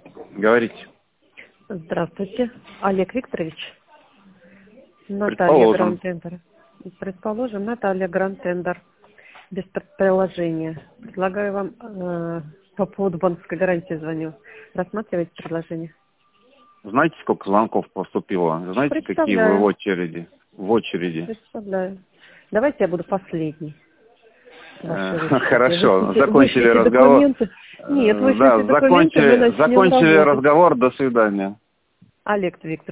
Говорите. Здравствуйте. Олег Викторович. Наталья Предположим. Гранд-Тендер. Предположим, Наталья Гранд-Тендер. Без приложения. Предлагаю вам по поводу банковской гарантии звоню. Рассматриваете предложение? Знаете, сколько звонков поступило? Знаете, какие вы в очереди? Представляю. Давайте я буду последний. Хорошо, закончили разговор. Нет, вы Да, документы, мы начнем закончили работать. разговор, до свидания. Олег Викторович.